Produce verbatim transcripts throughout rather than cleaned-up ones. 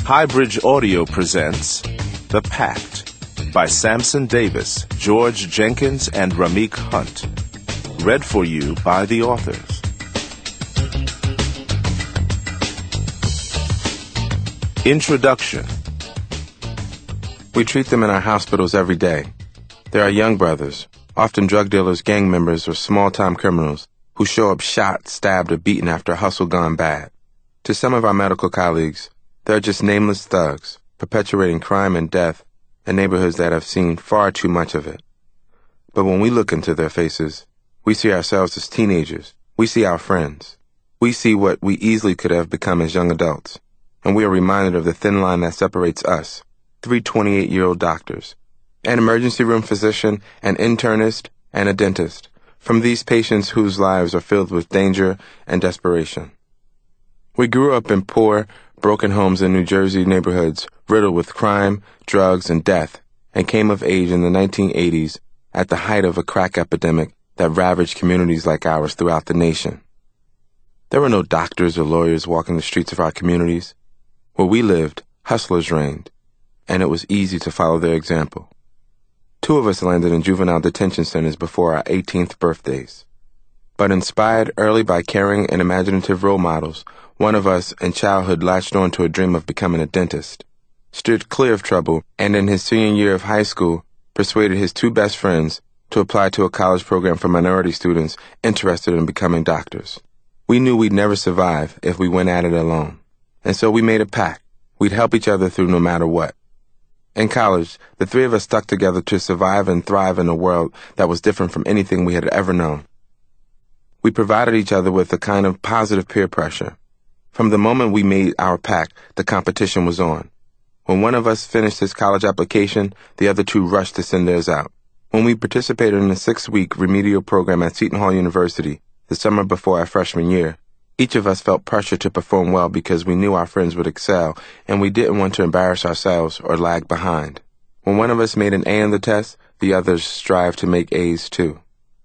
Highbridge Audio presents The Pact by Samson Davis, George Jenkins, and Ramik Hunt. Read for you by the authors. Introduction. We treat them in our hospitals every day. They are young brothers, often drug dealers, gang members, or small-time criminals who show up shot, stabbed, or beaten after a hustle gone bad. To some of our medical colleagues, they're just nameless thugs, perpetuating crime and death in neighborhoods that have seen far too much of it. But when we look into their faces, we see ourselves as teenagers. We see our friends. We see what we easily could have become as young adults. And we are reminded of the thin line that separates us, three twenty-eight-year-old doctors, an emergency room physician, an internist, and a dentist, from these patients whose lives are filled with danger and desperation. We grew up in poor, broken homes in New Jersey neighborhoods riddled with crime, drugs, and death, and came of age in the nineteen eighties at the height of a crack epidemic that ravaged communities like ours throughout the nation. There were no doctors or lawyers walking the streets of our communities. Where we lived, hustlers reigned, and it was easy to follow their example. Two of us landed in juvenile detention centers before our eighteenth birthdays. But inspired early by caring and imaginative role models, one of us in childhood latched on to a dream of becoming a dentist, steered clear of trouble, and in his senior year of high school, persuaded his two best friends to apply to a college program for minority students interested in becoming doctors. We knew we'd never survive if we went at it alone, and so we made a pact. We'd help each other through no matter what. In college, the three of us stuck together to survive and thrive in a world that was different from anything we had ever known. We provided each other with a kind of positive peer pressure. From the moment we made our pact, the competition was on. When one of us finished his college application, the other two rushed to send theirs out. When we participated in a six-week remedial program at Seton Hall University, the summer before our freshman year, each of us felt pressure to perform well because we knew our friends would excel, and we didn't want to embarrass ourselves or lag behind. When one of us made an A on the test, the others strived to make A's too.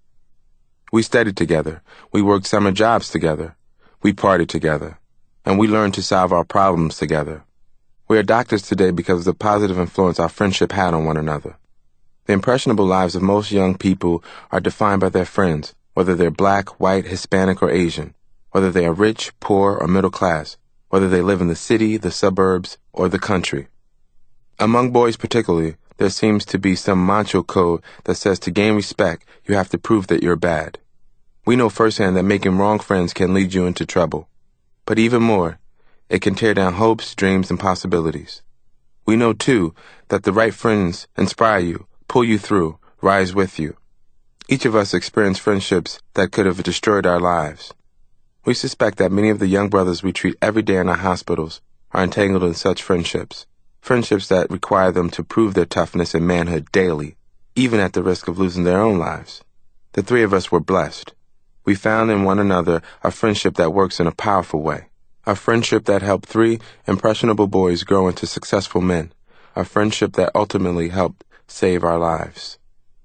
We studied together, we worked summer jobs together, we partied together, and we learned to solve our problems together. We are doctors today because of the positive influence our friendship had on one another. The impressionable lives of most young people are defined by their friends, whether they're black, white, Hispanic, or Asian, whether they are rich, poor, or middle class, whether they live in the city, the suburbs, or the country. Among boys particularly, there seems to be some macho code that says to gain respect, you have to prove that you're bad. We know firsthand that making wrong friends can lead you into trouble. But even more, it can tear down hopes, dreams, and possibilities. We know, too, that the right friends inspire you, pull you through, rise with you. Each of us experienced friendships that could have destroyed our lives. We suspect that many of the young brothers we treat every day in our hospitals are entangled in such friendships, friendships that require them to prove their toughness and manhood daily, even at the risk of losing their own lives. The three of us were blessed. We found in one another a friendship that works in a powerful way, a friendship that helped three impressionable boys grow into successful men, a friendship that ultimately helped save our lives.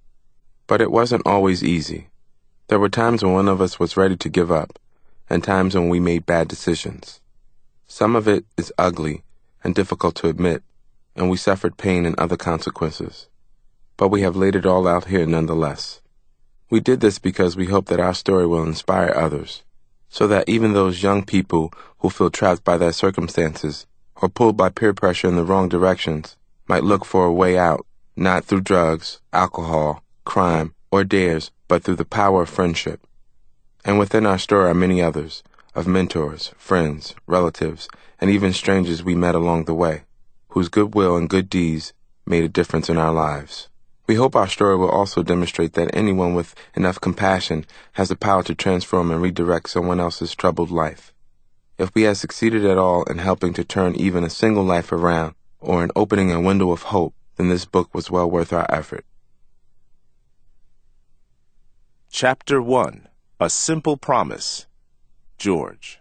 But it wasn't always easy. There were times when one of us was ready to give up, and times when we made bad decisions. Some of it is ugly and difficult to admit, and we suffered pain and other consequences. But we have laid it all out here nonetheless. We did this because we hope that our story will inspire others, so that even those young people who feel trapped by their circumstances or pulled by peer pressure in the wrong directions might look for a way out, not through drugs, alcohol, crime, or dares, but through the power of friendship. And within our story are many others, of mentors, friends, relatives, and even strangers we met along the way, whose goodwill and good deeds made a difference in our lives. We hope our story will also demonstrate that anyone with enough compassion has the power to transform and redirect someone else's troubled life. If we have succeeded at all in helping to turn even a single life around, or in opening a window of hope, then this book was well worth our effort. Chapter one. A Simple Promise. George.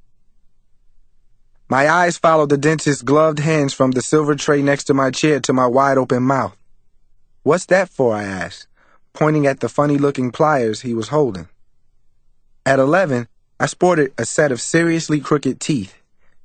My eyes followed the dentist's gloved hands from the silver tray next to my chair to my wide-open mouth. "What's that for?" I asked, pointing at the funny-looking pliers he was holding. At eleven, I sported a set of seriously crooked teeth,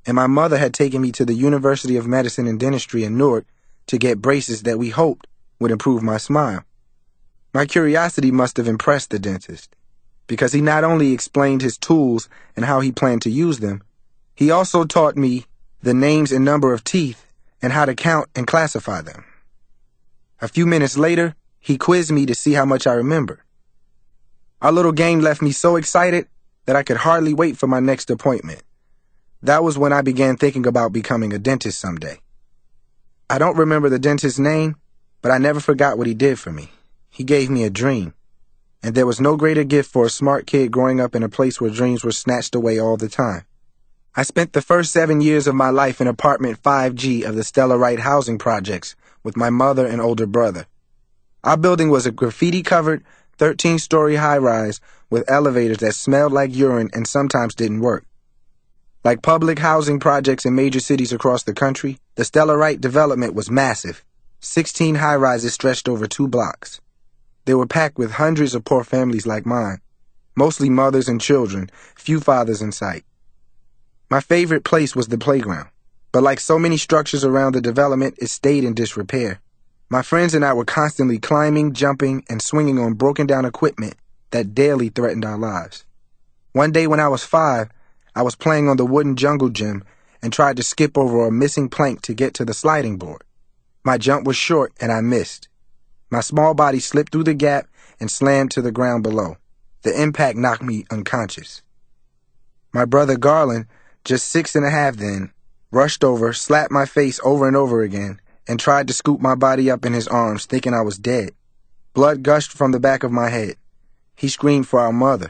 and my mother had taken me to the University of Medicine and Dentistry in Newark to get braces that we hoped would improve my smile. My curiosity must have impressed the dentist, because he not only explained his tools and how he planned to use them, he also taught me the names and number of teeth and how to count and classify them. A few minutes later, he quizzed me to see how much I remembered. Our little game left me so excited that I could hardly wait for my next appointment. That was when I began thinking about becoming a dentist someday. I don't remember the dentist's name, but I never forgot what he did for me. He gave me a dream. And there was no greater gift for a smart kid growing up in a place where dreams were snatched away all the time. I spent the first seven years of my life in apartment five G of the Stella Wright housing projects with my mother and older brother. Our building was a graffiti-covered, thirteen-story high-rise with elevators that smelled like urine and sometimes didn't work. Like public housing projects in major cities across the country, the Stella Wright development was massive. Sixteen high-rises stretched over two blocks. They were packed with hundreds of poor families like mine, mostly mothers and children, few fathers in sight. My favorite place was the playground, but like so many structures around the development, it stayed in disrepair. My friends and I were constantly climbing, jumping, and swinging on broken-down equipment that daily threatened our lives. One day when I was five, I was playing on the wooden jungle gym and tried to skip over a missing plank to get to the sliding board. My jump was short and I missed. My small body slipped through the gap and slammed to the ground below. The impact knocked me unconscious. My brother Garland, just six and a half then, rushed over, slapped my face over and over again, and tried to scoop my body up in his arms, thinking I was dead. Blood gushed from the back of my head. He screamed for our mother.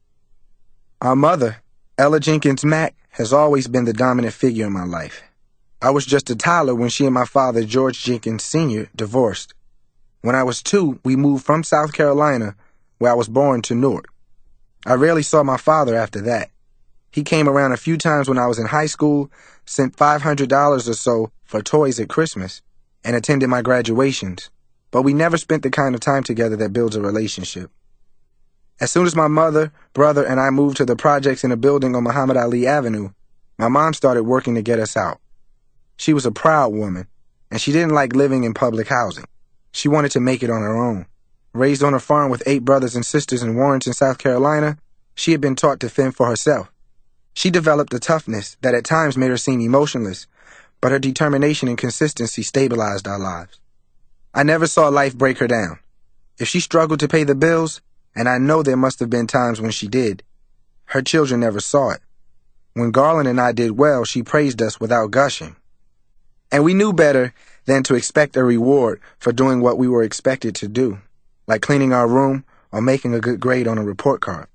Our mother, Ella Jenkins Mack, has always been the dominant figure in my life. I was just a toddler when she and my father, George Jenkins Senior, divorced. When I was two, we moved from South Carolina, where I was born, to Newark. I rarely saw my father after that. He came around a few times when I was in high school, sent five hundred dollars or so for toys at Christmas, and attended my graduations, but we never spent the kind of time together that builds a relationship. As soon as my mother, brother, and I moved to the projects in a building on Muhammad Ali Avenue, my mom started working to get us out. She was a proud woman, and she didn't like living in public housing. She wanted to make it on her own. Raised on a farm with eight brothers and sisters in Warrenton, South Carolina, she had been taught to fend for herself. She developed a toughness that at times made her seem emotionless, but her determination and consistency stabilized our lives. I never saw life break her down. If she struggled to pay the bills, and I know there must have been times when she did, her children never saw it. When Garland and I did well, she praised us without gushing. And we knew better than to expect a reward for doing what we were expected to do, like cleaning our room or making a good grade on a report card.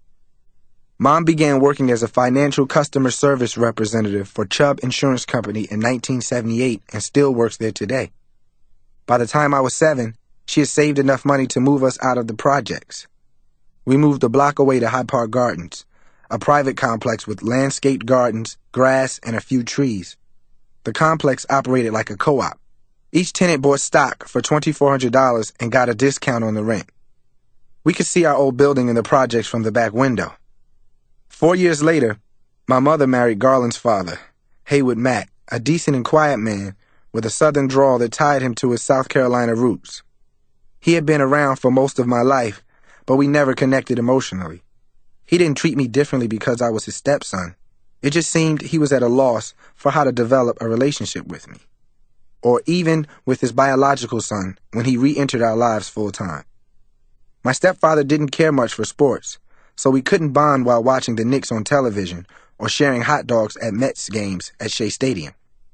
Mom began working as a financial customer service representative for Chubb Insurance Company in nineteen seventy-eight and still works there today. By the time I was seven, she had saved enough money to move us out of the projects. We moved a block away to Hyde Park Gardens, a private complex with landscaped gardens, grass, and a few trees. The complex operated like a co-op. Each tenant bought stock for twenty-four hundred dollars and got a discount on the rent. We could see our old building in the projects from the back window. Four years later, my mother married Garland's father, Haywood Mack, a decent and quiet man with a southern drawl that tied him to his South Carolina roots. He had been around for most of my life, but we never connected emotionally. He didn't treat me differently because I was his stepson. It just seemed he was at a loss for how to develop a relationship with me, or even with his biological son when he re-entered our lives full time. My stepfather didn't care much for sports, so we couldn't bond while watching the Knicks on television or sharing hot dogs at Mets games at Shea Stadium.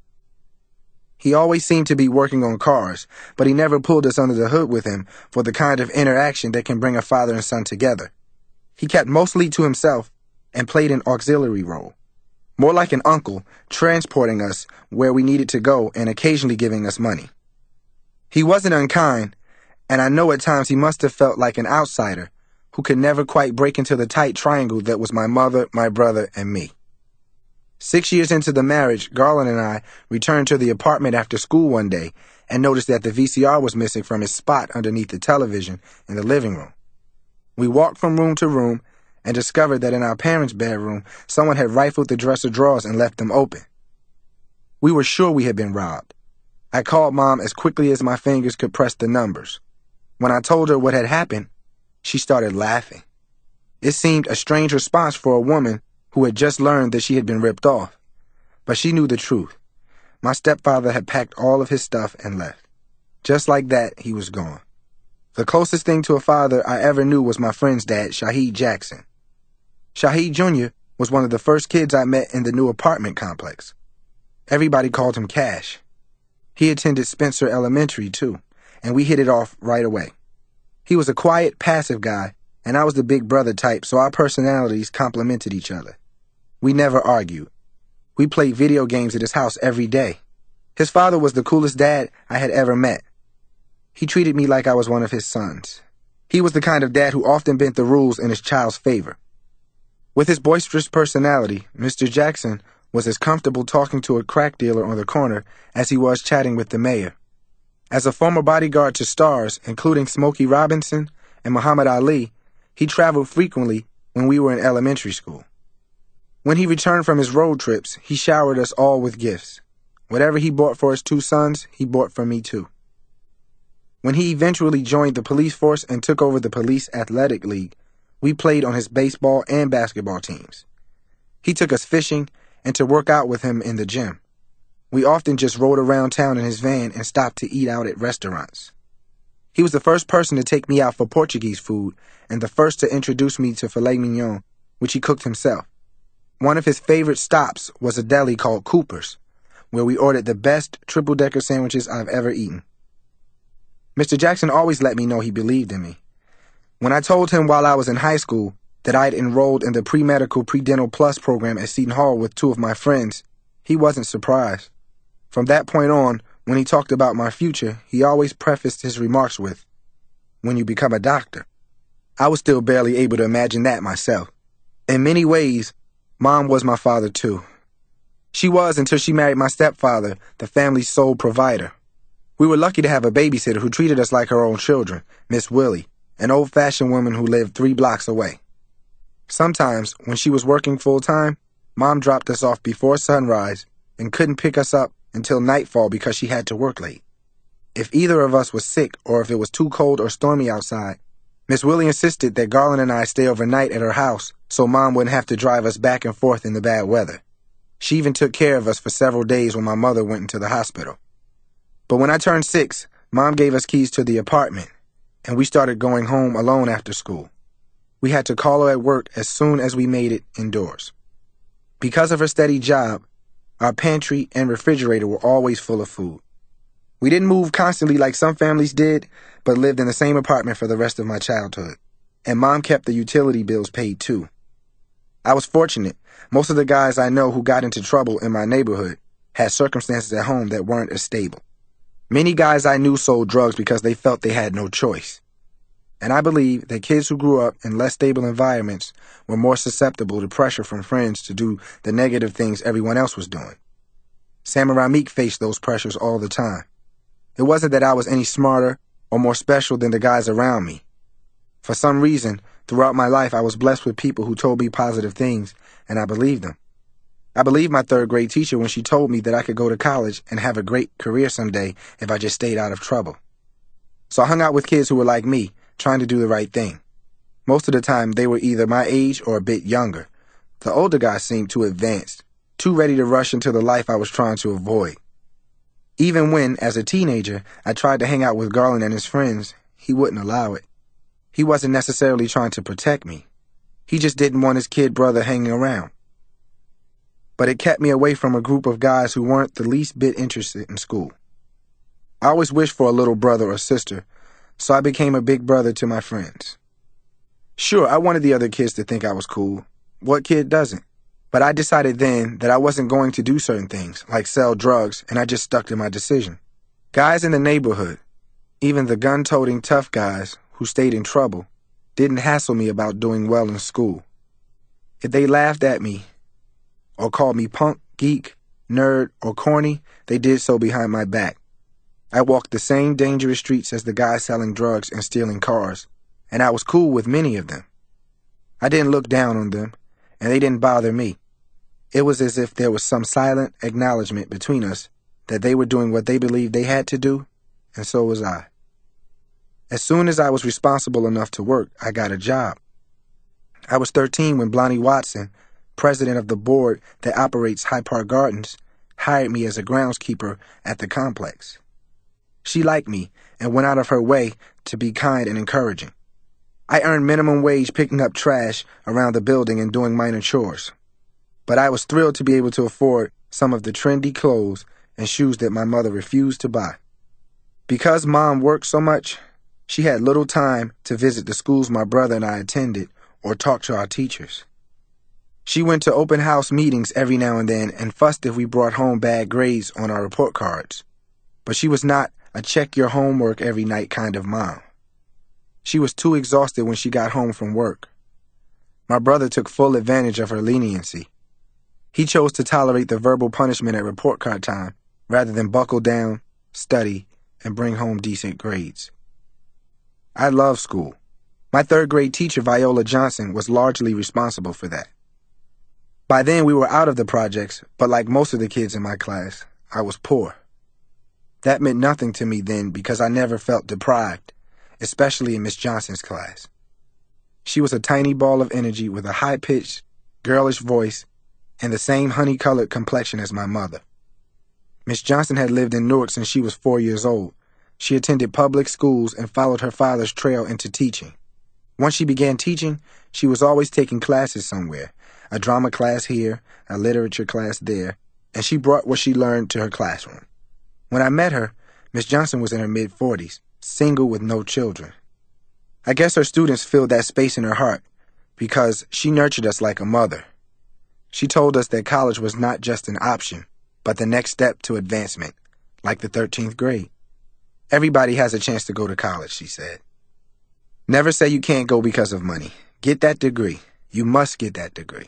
He always seemed to be working on cars, but he never pulled us under the hood with him for the kind of interaction that can bring a father and son together. He kept mostly to himself and played an auxiliary role, more like an uncle, transporting us where we needed to go and occasionally giving us money. He wasn't unkind, and I know at times he must have felt like an outsider who could never quite break into the tight triangle that was my mother, my brother, and me. Six years into the marriage, Garland and I returned to the apartment after school one day and noticed that the V C R was missing from its spot underneath the television in the living room. We walked from room to room and discovered that in our parents' bedroom, someone had rifled the dresser drawers and left them open. We were sure we had been robbed. I called Mom as quickly as my fingers could press the numbers. When I told her what had happened, she started laughing. It seemed a strange response for a woman who had just learned that she had been ripped off. But she knew the truth. My stepfather had packed all of his stuff and left. Just like that, he was gone. The closest thing to a father I ever knew was my friend's dad, Shaheed Jackson. Shaheed Junior was one of the first kids I met in the new apartment complex. Everybody called him Cash. He attended Spencer Elementary, too, and we hit it off right away. He was a quiet, passive guy, and I was the big brother type, so our personalities complemented each other. We never argued. We played video games at his house every day. His father was the coolest dad I had ever met. He treated me like I was one of his sons. He was the kind of dad who often bent the rules in his child's favor. With his boisterous personality, Mister Jackson was as comfortable talking to a crack dealer on the corner as he was chatting with the mayor. As a former bodyguard to stars, including Smokey Robinson and Muhammad Ali, he traveled frequently when we were in elementary school. When he returned from his road trips, he showered us all with gifts. Whatever he bought for his two sons, he bought for me too. When he eventually joined the police force and took over the police athletic league, we played on his baseball and basketball teams. He took us fishing and to work out with him in the gym. We often just rode around town in his van and stopped to eat out at restaurants. He was the first person to take me out for Portuguese food and the first to introduce me to filet mignon, which he cooked himself. One of his favorite stops was a deli called Cooper's, where we ordered the best triple-decker sandwiches I've ever eaten. Mister Jackson always let me know he believed in me. When I told him while I was in high school that I had enrolled in the pre-medical pre-dental plus program at Seton Hall with two of my friends, he wasn't surprised. From that point on, when he talked about my future, he always prefaced his remarks with, "When you become a doctor." I was still barely able to imagine that myself. In many ways, Mom was my father too. She was until she married my stepfather, the family's sole provider. We were lucky to have a babysitter who treated us like her own children, Miss Willie, an old-fashioned woman who lived three blocks away. Sometimes, when she was working full-time, Mom dropped us off before sunrise and couldn't pick us up until nightfall because she had to work late. If either of us was sick or if it was too cold or stormy outside, Miss Willie insisted that Garland and I stay overnight at her house so Mom wouldn't have to drive us back and forth in the bad weather. She even took care of us for several days when my mother went into the hospital. But when I turned six, Mom gave us keys to the apartment, and we started going home alone after school. We had to call her at work as soon as we made it indoors. Because of her steady job, our pantry and refrigerator were always full of food. We didn't move constantly like some families did, but lived in the same apartment for the rest of my childhood. And Mom kept the utility bills paid too. I was fortunate. Most of the guys I know who got into trouble in my neighborhood had circumstances at home that weren't as stable. Many guys I knew sold drugs because they felt they had no choice. And I believe that kids who grew up in less stable environments were more susceptible to pressure from friends to do the negative things everyone else was doing. Sam and Rameek faced those pressures all the time. It wasn't that I was any smarter or more special than the guys around me. For some reason, throughout my life, I was blessed with people who told me positive things, and I believed them. I believed my third grade teacher when she told me that I could go to college and have a great career someday if I just stayed out of trouble. So I hung out with kids who were like me, trying to do the right thing. Most of the time, they were either my age or a bit younger. The older guys seemed too advanced, too ready to rush into the life I was trying to avoid. Even when, as a teenager, I tried to hang out with Garland and his friends, he wouldn't allow it. He wasn't necessarily trying to protect me. He just didn't want his kid brother hanging around. But it kept me away from a group of guys who weren't the least bit interested in school. I always wished for a little brother or sister, so I became a big brother to my friends. Sure, I wanted the other kids to think I was cool. What kid doesn't? But I decided then that I wasn't going to do certain things, like sell drugs, and I just stuck to my decision. Guys in the neighborhood, even the gun-toting tough guys who stayed in trouble, didn't hassle me about doing well in school. If they laughed at me or called me punk, geek, nerd, or corny, they did so behind my back. I walked the same dangerous streets as the guys selling drugs and stealing cars, and I was cool with many of them. I didn't look down on them, and they didn't bother me. It was as if there was some silent acknowledgement between us that they were doing what they believed they had to do, and so was I. As soon as I was responsible enough to work, I got a job. I was thirteen when Blondie Watson, president of the board that operates Hyde Park Gardens, hired me as a groundskeeper at the complex. She liked me and went out of her way to be kind and encouraging. I earned minimum wage picking up trash around the building and doing minor chores. But I was thrilled to be able to afford some of the trendy clothes and shoes that my mother refused to buy. Because Mom worked so much, she had little time to visit the schools my brother and I attended or talk to our teachers. She went to open house meetings every now and then and fussed if we brought home bad grades on our report cards. But she was not a check your homework every night kind of mom. She was too exhausted when she got home from work. My brother took full advantage of her leniency. He chose to tolerate the verbal punishment at report card time rather than buckle down, study, and bring home decent grades. I love school. My third grade teacher, Viola Johnson, was largely responsible for that. By then, we were out of the projects, but like most of the kids in my class, I was poor. That meant nothing to me then because I never felt deprived, especially in Miss Johnson's class. She was a tiny ball of energy with a high-pitched, girlish voice and the same honey-colored complexion as my mother. Miss Johnson had lived in Newark since she was four years old. She attended public schools and followed her father's trail into teaching. Once she began teaching, she was always taking classes somewhere, a drama class here, a literature class there, and she brought what she learned to her classroom. When I met her, Miss Johnson was in her mid-forties, single with no children. I guess her students filled that space in her heart because she nurtured us like a mother. She told us that college was not just an option, but the next step to advancement, like the thirteenth grade. Everybody has a chance to go to college, she said. Never say you can't go because of money. Get that degree. You must get that degree.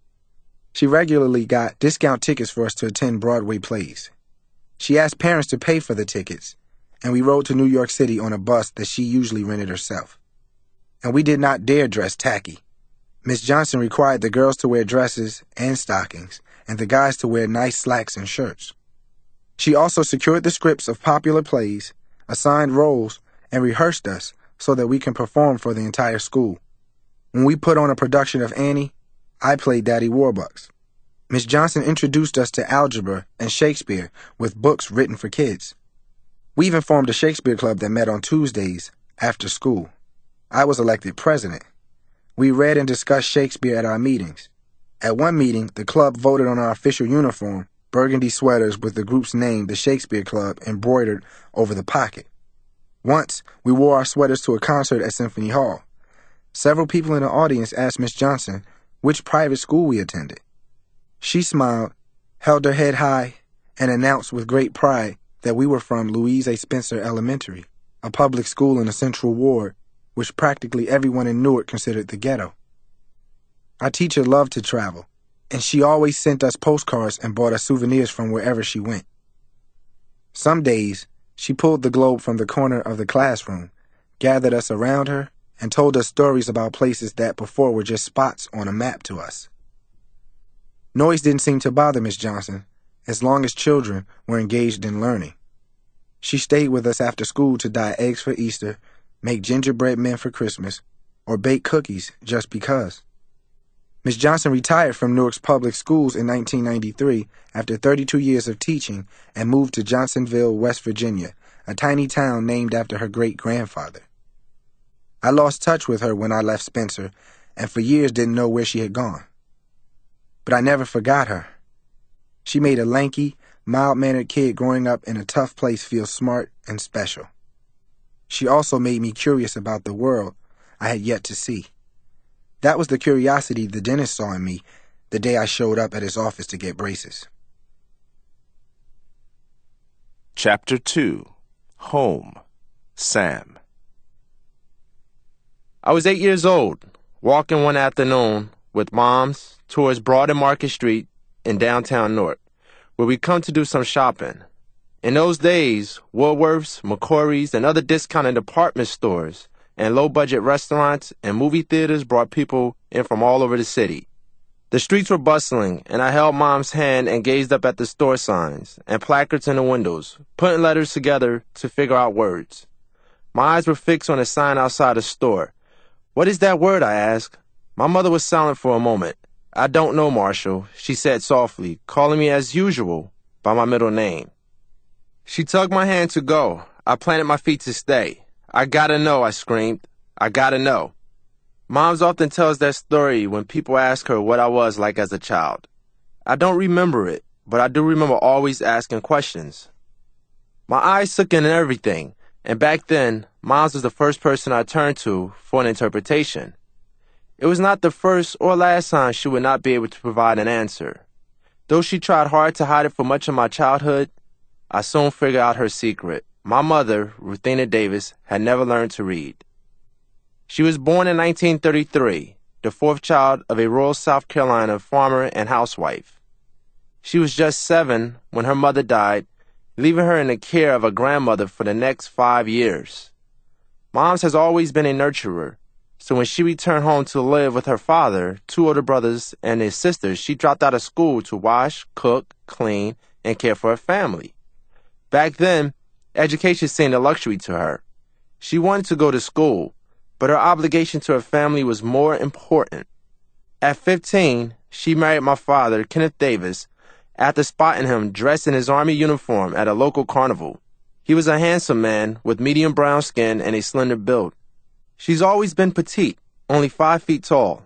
She regularly got discount tickets for us to attend Broadway plays. She asked parents to pay for the tickets, and we rode to New York City on a bus that she usually rented herself. And we did not dare dress tacky. Miss Johnson required the girls to wear dresses and stockings, and the guys to wear nice slacks and shirts. She also secured the scripts of popular plays, assigned roles, and rehearsed us so that we can perform for the entire school. When we put on a production of Annie, I played Daddy Warbucks. Miss Johnson introduced us to algebra and Shakespeare with books written for kids. We even formed a Shakespeare club that met on Tuesdays after school. I was elected president. We read and discussed Shakespeare at our meetings. At one meeting, the club voted on our official uniform, burgundy sweaters with the group's name, the Shakespeare Club, embroidered over the pocket. Once, we wore our sweaters to a concert at Symphony Hall. Several people in the audience asked Miss Johnson which private school we attended. She smiled, held her head high, and announced with great pride that we were from Louise A. Spencer Elementary, a public school in the Central Ward, which practically everyone in Newark considered the ghetto. Our teacher loved to travel, and she always sent us postcards and bought us souvenirs from wherever she went. Some days, she pulled the globe from the corner of the classroom, gathered us around her, and told us stories about places that before were just spots on a map to us. Noise didn't seem to bother Miss Johnson, as long as children were engaged in learning. She stayed with us after school to dye eggs for Easter, make gingerbread men for Christmas, or bake cookies just because. Miss Johnson retired from Newark's public schools in nineteen ninety-three after thirty-two years of teaching and moved to Johnsonville, West Virginia, a tiny town named after her great-grandfather. I lost touch with her when I left Spencer, and for years didn't know where she had gone. But I never forgot her. She made a lanky, mild-mannered kid growing up in a tough place feel smart and special. She also made me curious about the world I had yet to see. That was the curiosity the dentist saw in me the day I showed up at his office to get braces. Chapter two. Home. Sam. I was eight years old, walking one afternoon with Moms towards Broad and Market Street in downtown Newark, where we'd come to do some shopping. In those days, Woolworths, McCory's, and other discounted department stores and low-budget restaurants and movie theaters brought people in from all over the city. The streets were bustling, and I held Mom's hand and gazed up at the store signs and placards in the windows, putting letters together to figure out words. My eyes were fixed on a sign outside the store. "What is that word?" I asked. My mother was silent for a moment. "I don't know, Marshall," she said softly, calling me as usual by my middle name. She tugged my hand to go. I planted my feet to stay. "I gotta know," I screamed. "I gotta know." Moms often tells that story when people ask her what I was like as a child. I don't remember it, but I do remember always asking questions. My eyes took in everything, and back then, Moms was the first person I turned to for an interpretation. It was not the first or last time she would not be able to provide an answer. Though she tried hard to hide it for much of my childhood, I soon figured out her secret. My mother, Ruthina Davis, had never learned to read. She was born in nineteen thirty-three, the fourth child of a rural South Carolina farmer and housewife. She was just seven when her mother died, leaving her in the care of a grandmother for the next five years. Moms has always been a nurturer, so when she returned home to live with her father, two older brothers, and his sisters, she dropped out of school to wash, cook, clean, and care for her family. Back then, education seemed a luxury to her. She wanted to go to school, but her obligation to her family was more important. At fifteen, she married my father, Kenneth Davis, after spotting him dressed in his Army uniform at a local carnival. He was a handsome man with medium brown skin and a slender build. She's always been petite, only five feet tall.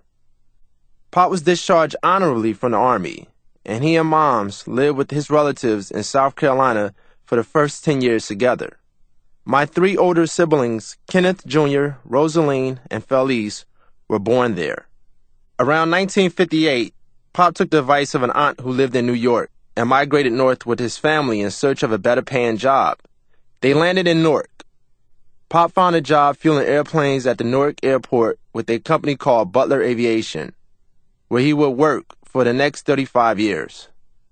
Pop was discharged honorably from the Army, and he and Moms lived with his relatives in South Carolina for the first ten years together. My three older siblings, Kenneth Junior, Rosaline, and Felice, were born there. Around nineteen fifty-eight, Pop took the advice of an aunt who lived in New York and migrated north with his family in search of a better-paying job. They landed in Newark. Pop found a job fueling airplanes at the Newark airport with a company called Butler Aviation, where he would work for the next thirty-five years.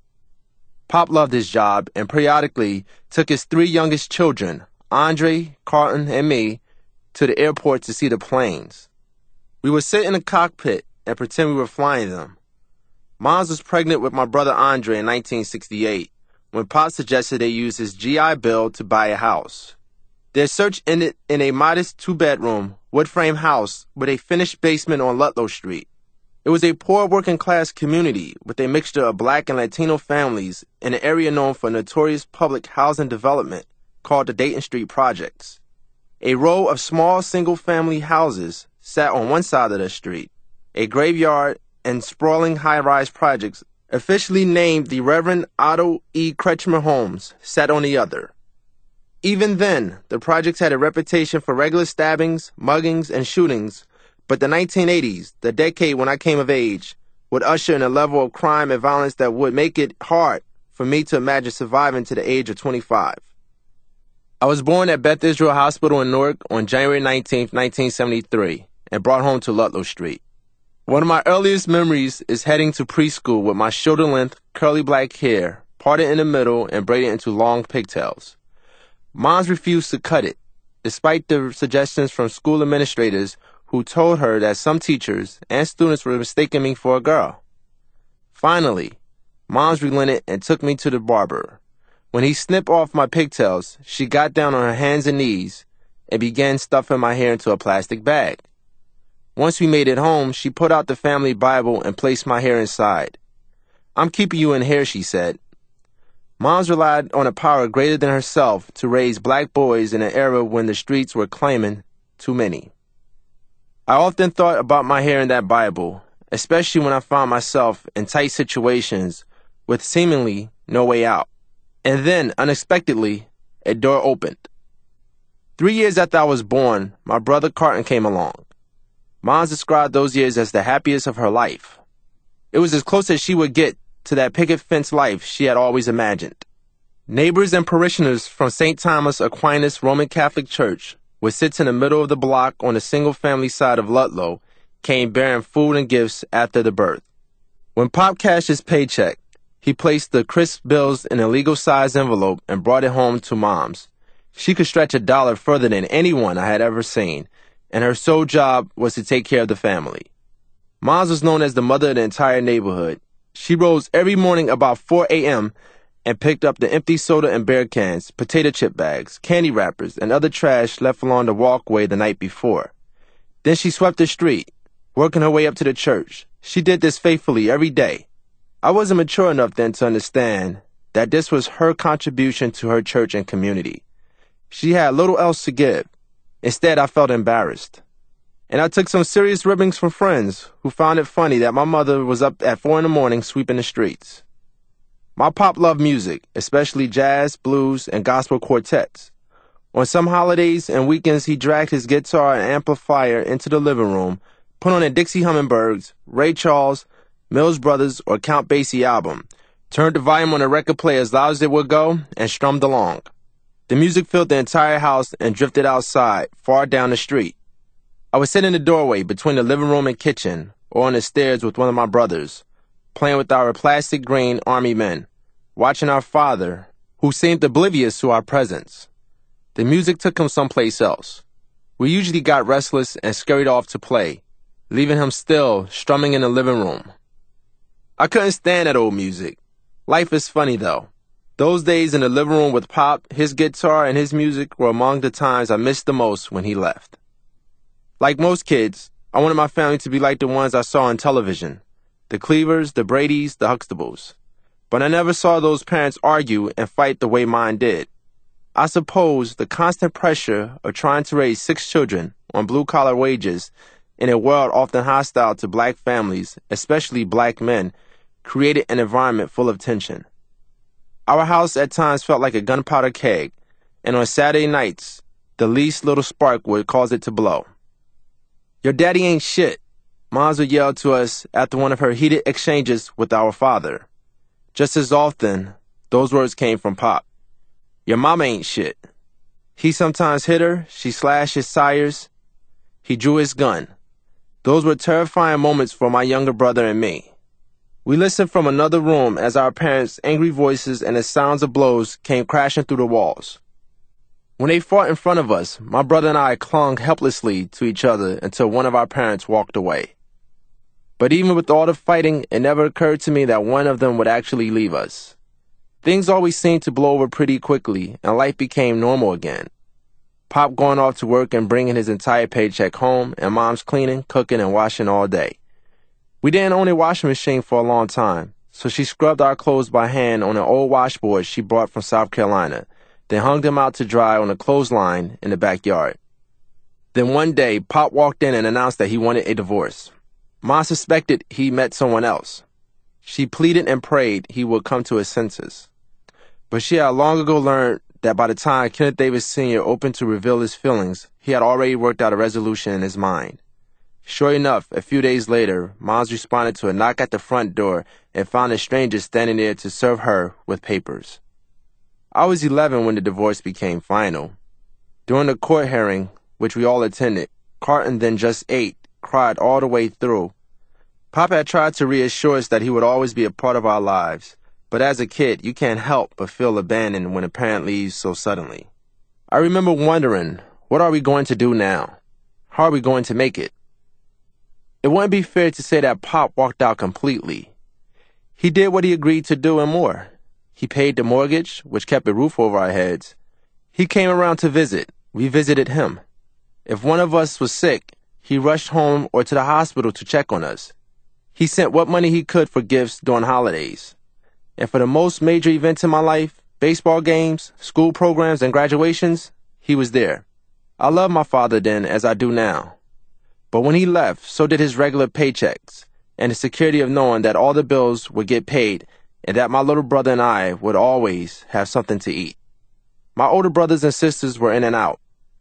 Pop loved his job and periodically took his three youngest children, Andre, Carlton, and me, to the airport to see the planes. We would sit in the cockpit and pretend we were flying them. Moms was pregnant with my brother Andre in nineteen sixty-eight, when Pop suggested they use his G I Bill to buy a house. Their search ended in a modest two-bedroom, wood-frame house with a finished basement on Ludlow Street. It was a poor working-class community with a mixture of black and Latino families in an area known for notorious public housing development called the Dayton Street Projects. A row of small single-family houses sat on one side of the street. A graveyard and sprawling high-rise projects, officially named the Reverend Otto E. Kretschmer Homes, sat on the other. Even then, the projects had a reputation for regular stabbings, muggings, and shootings, but the nineteen eighties, the decade when I came of age, would usher in a level of crime and violence that would make it hard for me to imagine surviving to the age of twenty-five. I was born at Beth Israel Hospital in Newark on January nineteenth, nineteen seventy-three, and brought home to Ludlow Street. One of my earliest memories is heading to preschool with my shoulder-length, curly black hair, parted in the middle and braided into long pigtails. Moms refused to cut it, despite the suggestions from school administrators who told her that some teachers and students were mistaking me for a girl. Finally, Moms relented and took me to the barber. When he snipped off my pigtails, she got down on her hands and knees and began stuffing my hair into a plastic bag. Once we made it home, she put out the family Bible and placed my hair inside. "I'm keeping you in here," she said. Moms relied on a power greater than herself to raise black boys in an era when the streets were claiming too many. I often thought about my hair in that Bible, especially when I found myself in tight situations with seemingly no way out. And then, unexpectedly, a door opened. Three years after I was born, my brother Carlton came along. Moms described those years as the happiest of her life. It was as close as she would get to that picket fence life she had always imagined. Neighbors and parishioners from Saint Thomas Aquinas Roman Catholic Church, which sits in the middle of the block on the single-family side of Ludlow, came bearing food and gifts after the birth. When Pop cashed his paycheck, he placed the crisp bills in a legal-sized envelope and brought it home to Moms. She could stretch a dollar further than anyone I had ever seen, and her sole job was to take care of the family. Moms was known as the mother of the entire neighborhood. She rose every morning about four a.m. and picked up the empty soda and beer cans, potato chip bags, candy wrappers, and other trash left along the walkway the night before. Then she swept the street, working her way up to the church. She did this faithfully every day. I wasn't mature enough then to understand that this was her contribution to her church and community. She had little else to give. Instead, I felt embarrassed. And I took some serious ribbings from friends who found it funny that my mother was up at four in the morning sweeping the streets. My pop loved music, especially jazz, blues, and gospel quartets. On some holidays and weekends, he dragged his guitar and amplifier into the living room, put on a Dixie Hummingbirds, Ray Charles, Mills Brothers, or Count Basie album, turned the volume on the record player as loud as it would go, and strummed along. The music filled the entire house and drifted outside, far down the street. I would sit in the doorway between the living room and kitchen, or on the stairs with one of my brothers, playing with our plastic green army men, watching our father, who seemed oblivious to our presence. The music took him someplace else. We usually got restless and scurried off to play, leaving him still strumming in the living room. I couldn't stand that old music. Life is funny, though. Those days in the living room with Pop, his guitar, and his music were among the times I missed the most when he left. Like most kids, I wanted my family to be like the ones I saw on television, the Cleavers, the Bradys, the Huxtables. But I never saw those parents argue and fight the way mine did. I suppose the constant pressure of trying to raise six children on blue-collar wages in a world often hostile to black families, especially black men, created an environment full of tension. Our house at times felt like a gunpowder keg, and on Saturday nights, the least little spark would cause it to blow. "Your daddy ain't shit," Moms would yell to us after one of her heated exchanges with our father. Just as often, those words came from Pop. "Your mama ain't shit." He sometimes hit her, she slashed his tires, he drew his gun. Those were terrifying moments for my younger brother and me. We listened from another room as our parents' angry voices and the sounds of blows came crashing through the walls. When they fought in front of us, my brother and I clung helplessly to each other until one of our parents walked away. But even with all the fighting, it never occurred to me that one of them would actually leave us. Things always seemed to blow over pretty quickly, and life became normal again. Pop going off to work and bringing his entire paycheck home, and Mom's cleaning, cooking, and washing all day. We didn't own a washing machine for a long time, so she scrubbed our clothes by hand on an old washboard she brought from South Carolina, then hung them out to dry on a clothesline in the backyard. Then one day, Pop walked in and announced that he wanted a divorce. Mom suspected he met someone else. She pleaded and prayed he would come to his senses. But she had long ago learned that by the time Kenneth Davis Senior opened to reveal his feelings, he had already worked out a resolution in his mind. Sure enough, a few days later, Moms responded to a knock at the front door and found a stranger standing there to serve her with papers. I was eleven when the divorce became final. During the court hearing, which we all attended, Carton, then just eight, cried all the way through. Pop had tried to reassure us that he would always be a part of our lives, but as a kid, you can't help but feel abandoned when a parent leaves so suddenly. I remember wondering, what are we going to do now? How are we going to make it? It wouldn't be fair to say that Pop walked out completely. He did what he agreed to do and more. He paid the mortgage, which kept a roof over our heads. He came around to visit. We visited him. If one of us was sick, he rushed home or to the hospital to check on us. He sent what money he could for gifts during holidays. And for the most major events in my life, baseball games, school programs, and graduations, he was there. I loved my father then as I do now. But when he left, so did his regular paychecks, and the security of knowing that all the bills would get paid and that my little brother and I would always have something to eat. My older brothers and sisters were in and out.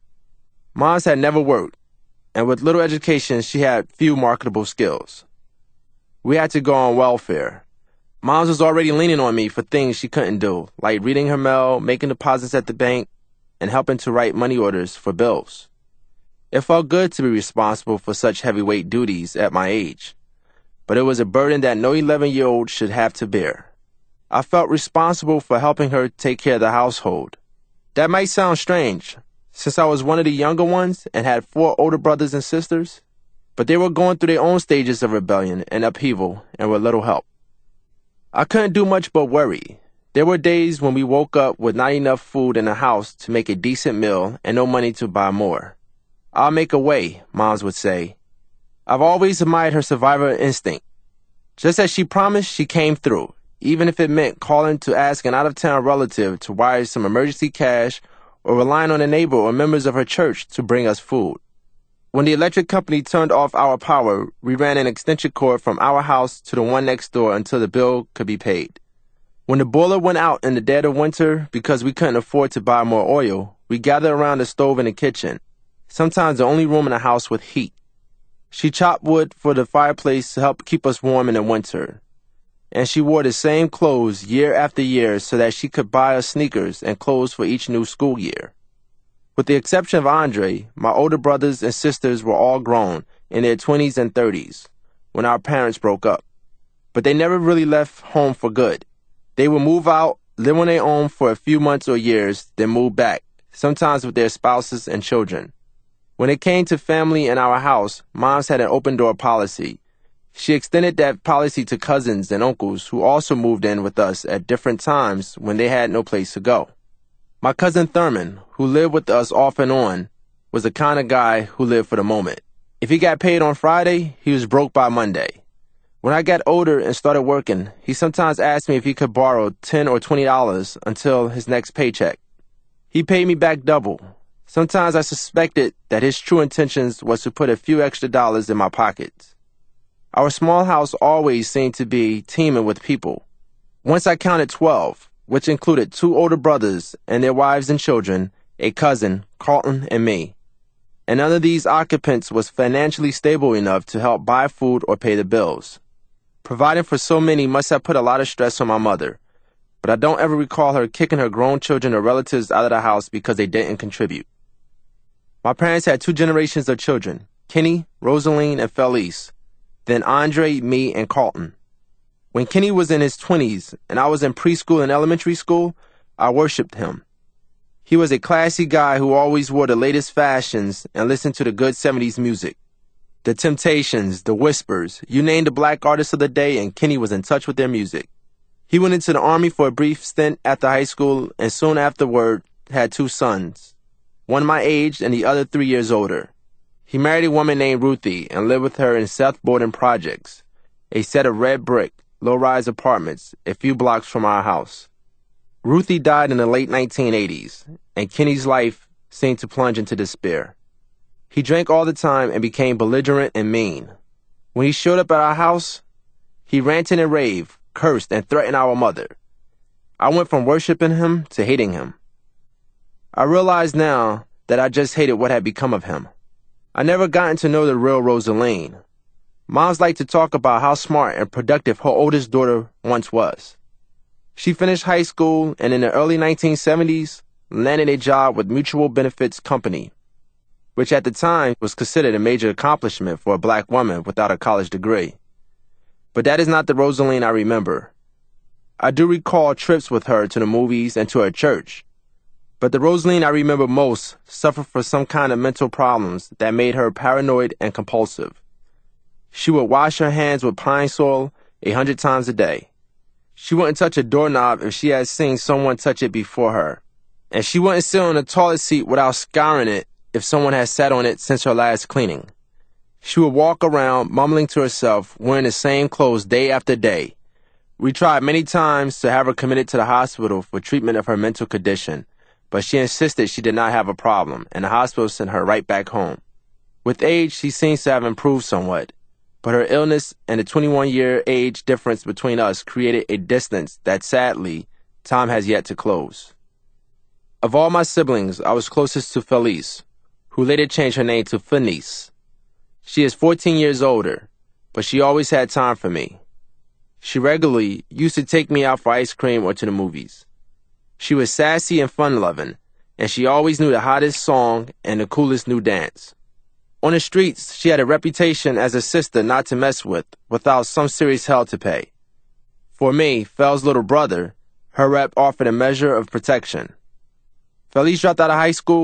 Moms had never worked, and with little education, she had few marketable skills. We had to go on welfare. Moms was already leaning on me for things she couldn't do, like reading her mail, making deposits at the bank, and helping to write money orders for bills. It felt good to be responsible for such heavyweight duties at my age, but it was a burden that no eleven-year-old should have to bear. I felt responsible for helping her take care of the household. That might sound strange. since I was one of the younger ones and had four older brothers and sisters, but they were going through their own stages of rebellion and upheaval and with little help. I couldn't do much but worry. There were days when we woke up with not enough food in the house to make a decent meal and no money to buy more. "I'll make a way," Moms would say. I've always admired her survival instinct. Just as she promised, she came through, even if it meant calling to ask an out-of-town relative to wire some emergency cash or relying on a neighbor or members of her church to bring us food. When the electric company turned off our power, we ran an extension cord from our house to the one next door until the bill could be paid. When the boiler went out in the dead of winter because we couldn't afford to buy more oil, we gathered around the stove in the kitchen, sometimes the only room in the house with heat. She chopped wood for the fireplace to help keep us warm in the winter. And she wore the same clothes year after year so that she could buy us sneakers and clothes for each new school year. With the exception of Andre, my older brothers and sisters were all grown, in their twenties and thirties, when our parents broke up. But they never really left home for good. They would move out, live on their own for a few months or years, then move back, sometimes with their spouses and children. When it came to family in our house, Moms had an open-door policy. She extended that policy to cousins and uncles who also moved in with us at different times when they had no place to go. My cousin Thurman, who lived with us off and on, was the kind of guy who lived for the moment. If he got paid on Friday, he was broke by Monday. When I got older and started working, he sometimes asked me if he could borrow ten or twenty dollars until his next paycheck. He paid me back double. Sometimes I suspected that his true intentions was to put a few extra dollars in my pockets. Our small house always seemed to be teeming with people. Once I counted twelve, which included two older brothers and their wives and children, a cousin, Carlton, and me. And none of these occupants was financially stable enough to help buy food or pay the bills. Providing for so many must have put a lot of stress on my mother, but I don't ever recall her kicking her grown children or relatives out of the house because they didn't contribute. My parents had two generations of children, Kenny, Rosaline, and Felice, then Andre, me, and Carlton. When Kenny was in his twenties and I was in preschool and elementary school, I worshipped him. He was a classy guy who always wore the latest fashions and listened to the good seventies music. The Temptations, the Whispers, you name the black artists of the day and Kenny was in touch with their music. He went into the Army for a brief stint after high school and soon afterward had two sons, one my age and the other three years older. He married a woman named Ruthie and lived with her in South Borden Projects, a set of red brick, low-rise apartments a few blocks from our house. Ruthie died in the late nineteen eighties, and Kenny's life seemed to plunge into despair. He drank all the time and became belligerent and mean. When he showed up at our house, he ranted and raved, cursed, and threatened our mother. I went from worshiping him to hating him. I realize now that I just hated what had become of him. I never gotten to know the real Rosaline. Moms like to talk about how smart and productive her oldest daughter once was. She finished high school and in the early nineteen seventies landed a job with Mutual Benefits Company, which at the time was considered a major accomplishment for a black woman without a college degree. But that is not the Rosaline I remember. I do recall trips with her to the movies and to her church, but the Rosaline I remember most suffered from some kind of mental problems that made her paranoid and compulsive. She would wash her hands with pine sol a hundred times a day. She wouldn't touch a doorknob if she had seen someone touch it before her. And she wouldn't sit on the toilet seat without scouring it if someone had sat on it since her last cleaning. She would walk around mumbling to herself, wearing the same clothes day after day. We tried many times to have her committed to the hospital for treatment of her mental condition, but she insisted she did not have a problem, and the hospital sent her right back home. With age, she seems to have improved somewhat, but her illness and the twenty-one-year age difference between us created a distance that, sadly, time has yet to close. Of all my siblings, I was closest to Felice, who later changed her name to Fenice. She is fourteen years older, but she always had time for me. She regularly used to take me out for ice cream or to the movies. She was sassy and fun-loving, and she always knew the hottest song and the coolest new dance. On the streets, she had a reputation as a sister not to mess with without some serious hell to pay. For me, Fel's little brother, her rep offered a measure of protection. Felice dropped out of high school,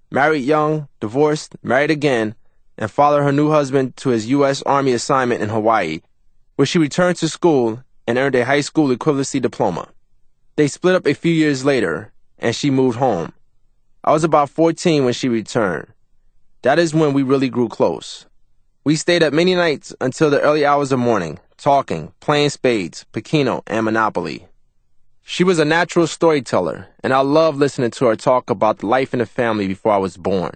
married young, divorced, married again, and followed her new husband to his U S Army assignment in Hawaii, where she returned to school and earned a high school equivalency diploma. They split up a few years later, and she moved home. I was about fourteen when she returned. That is when we really grew close. We stayed up many nights until the early hours of morning, talking, playing spades, Pekino, and Monopoly. She was a natural storyteller, and I loved listening to her talk about the life in the family before I was born.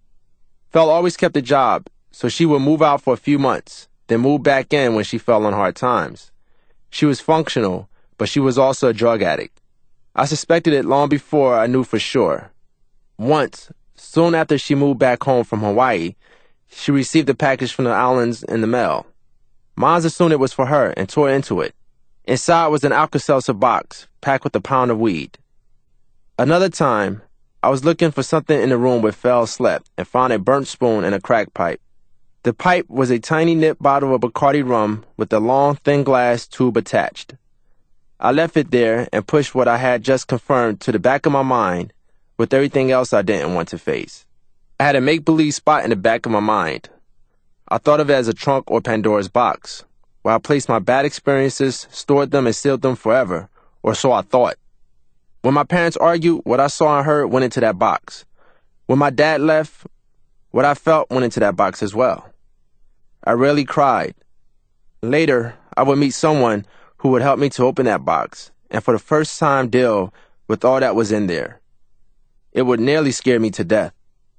Fel always kept a job, so she would move out for a few months, then move back in when she fell on hard times. She was functional, but she was also a drug addict. I suspected it long before I knew for sure. Once, soon after she moved back home from Hawaii, she received a package from the islands in the mail. Mons assumed it was for her and tore into it. Inside was an Alka-Seltzer box packed with a pound of weed. Another time, I was looking for something in the room where Fel slept and found a burnt spoon and a crack pipe. The pipe was a tiny nip bottle of Bacardi rum with a long, thin glass tube attached. I left it there and pushed what I had just confirmed to the back of my mind with everything else I didn't want to face. I had a make-believe spot in the back of my mind. I thought of it as a trunk or Pandora's box, where I placed my bad experiences, stored them, and sealed them forever, or so I thought. When my parents argued, what I saw and heard went into that box. When my dad left, what I felt went into that box as well. I rarely cried. Later, I would meet someone who would help me to open that box, and for the first time deal with all that was in there. It would nearly scare me to death.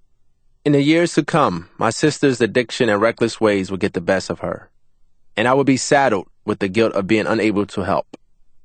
In the years to come, my sister's addiction and reckless ways would get the best of her, and I would be saddled with the guilt of being unable to help.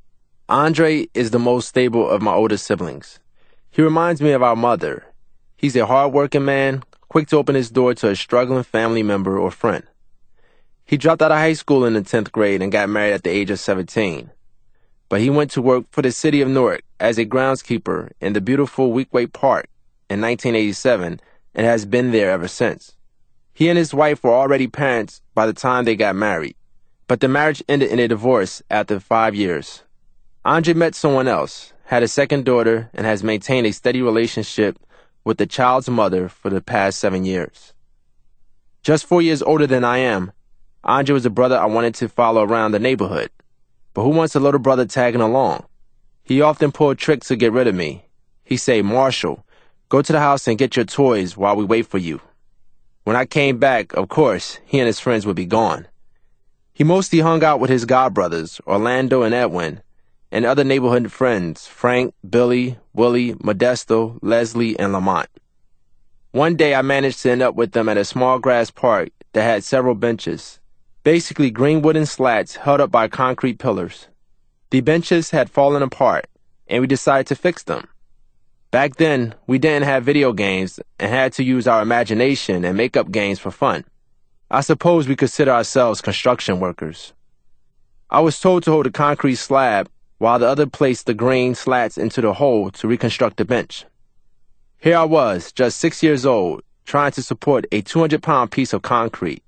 Andre is the most stable of my older siblings. He reminds me of our mother. He's a hard-working man, quick to open his door to a struggling family member or friend. He dropped out of high school in the tenth grade and got married at the age of seventeen. But he went to work for the city of Newark as a groundskeeper in the beautiful Weequahic Park in nineteen eighty-seven and has been there ever since. He and his wife were already parents by the time they got married, but the marriage ended in a divorce after five years. Andre met someone else, had a second daughter, and has maintained a steady relationship with the child's mother for the past seven years. Just four years older than I am, Andre was a brother I wanted to follow around the neighborhood. But who wants a little brother tagging along? He often pulled tricks to get rid of me. He'd say, "Marshall, go to the house and get your toys while we wait for you." When I came back, of course, he and his friends would be gone. He mostly hung out with his godbrothers, Orlando and Edwin, and other neighborhood friends, Frank, Billy, Willie, Modesto, Leslie, and Lamont. One day I managed to end up with them at a small grass park that had several benches, basically green wooden slats held up by concrete pillars. The benches had fallen apart, and we decided to fix them. Back then, we didn't have video games and had to use our imagination and make up games for fun. I suppose we consider ourselves construction workers. I was told to hold a concrete slab while the other placed the green slats into the hole to reconstruct the bench. Here I was, just six years old, trying to support a two hundred pound piece of concrete.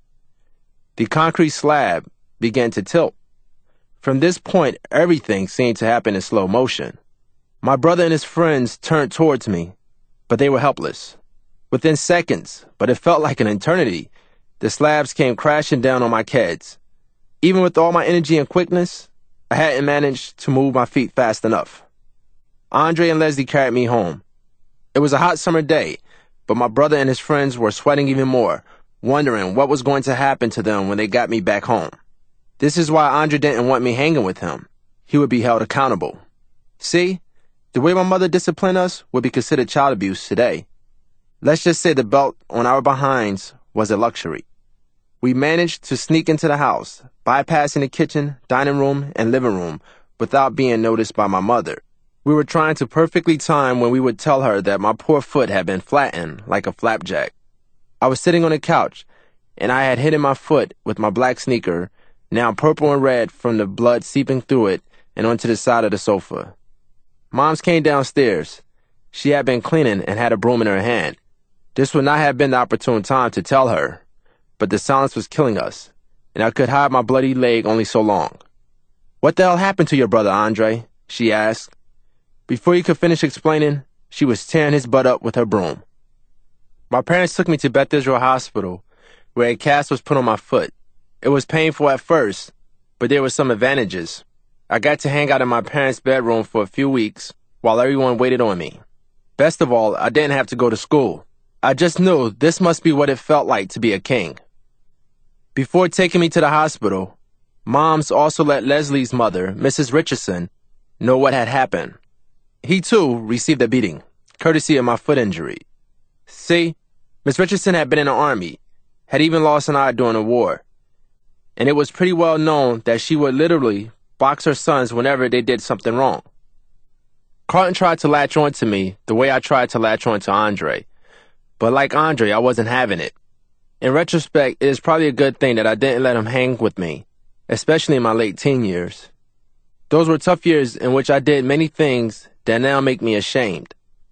The concrete slab began to tilt. From this point, everything seemed to happen in slow motion. My brother and his friends turned towards me, but they were helpless. Within seconds, but it felt like an eternity, the slabs came crashing down on my kids. Even with all my energy and quickness, I hadn't managed to move my feet fast enough. Andre and Leslie carried me home. It was a hot summer day, but my brother and his friends were sweating even more, wondering what was going to happen to them when they got me back home. This is why Andre didn't want me hanging with him. He would be held accountable. See, the way my mother disciplined us would be considered child abuse today. Let's just say the belt on our behinds was a luxury. We managed to sneak into the house, bypassing the kitchen, dining room, and living room without being noticed by my mother. We were trying to perfectly time when we would tell her that my poor foot had been flattened like a flapjack. I was sitting on a couch, and I had hidden my foot with my black sneaker, now purple and red from the blood seeping through it and onto the side of the sofa. Moms came downstairs. She had been cleaning and had a broom in her hand. This would not have been the opportune time to tell her, but the silence was killing us, and I could hide my bloody leg only so long. "What the hell happened to your brother, Andre?" she asked. Before he could finish explaining, she was tearing his butt up with her broom. My parents took me to Beth Israel Hospital, where a cast was put on my foot. It was painful at first, but there were some advantages. I got to hang out in my parents' bedroom for a few weeks while everyone waited on me. Best of all, I didn't have to go to school. I just knew this must be what it felt like to be a king. Before taking me to the hospital, Moms also let Leslie's mother, Missus Richardson, know what had happened. He, too, received a beating, courtesy of my foot injury. See, Miss Richardson had been in the Army, had even lost an eye during the war, and it was pretty well known that she would literally box her sons whenever they did something wrong. Carlton tried to latch on to me the way I tried to latch on to Andre, but like Andre, I wasn't having it. In retrospect, it is probably a good thing that I didn't let him hang with me, especially in my late teen years. Those were tough years in which I did many things that now make me ashamed.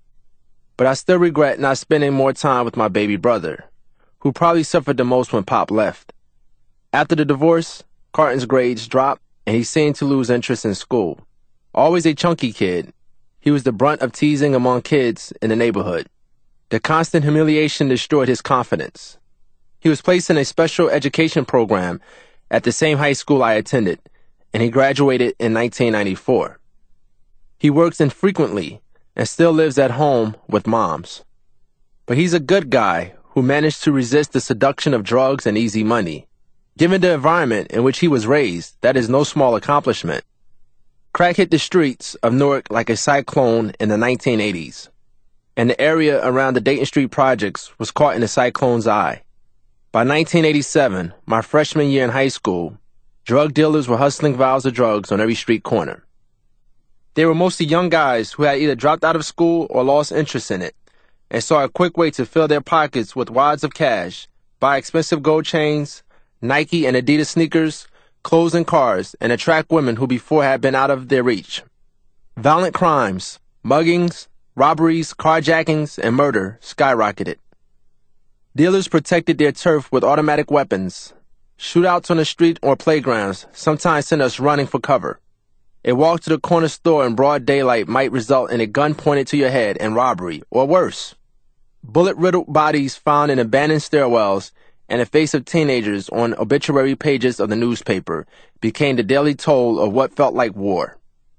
But I still regret not spending more time with my baby brother, who probably suffered the most when Pop left. After the divorce, Carlton's grades dropped, and he seemed to lose interest in school. Always a chunky kid, he was the brunt of teasing among kids in the neighborhood. The constant humiliation destroyed his confidence. He was placed in a special education program at the same high school I attended, and he graduated in nineteen ninety-four. He works infrequently and still lives at home with Moms. But he's a good guy who managed to resist the seduction of drugs and easy money. Given the environment in which he was raised, that is no small accomplishment. Crack hit the streets of Newark like a cyclone in the nineteen eighties, and the area around the Dayton Street projects was caught in the cyclone's eye. By nineteen eighty-seven, my freshman year in high school, drug dealers were hustling vials of drugs on every street corner. They were mostly young guys who had either dropped out of school or lost interest in it, and saw a quick way to fill their pockets with wads of cash, buy expensive gold chains, Nike and Adidas sneakers, clothes and cars, and attract women who before had been out of their reach. Violent crimes, muggings, robberies, carjackings, and murder skyrocketed. Dealers protected their turf with automatic weapons. Shootouts on the street or playgrounds sometimes sent us running for cover. A walk to the corner store in broad daylight might result in a gun pointed to your head and robbery, or worse. Bullet-riddled bodies found in abandoned stairwells and the face of teenagers on obituary pages of the newspaper became the daily toll of what felt like war.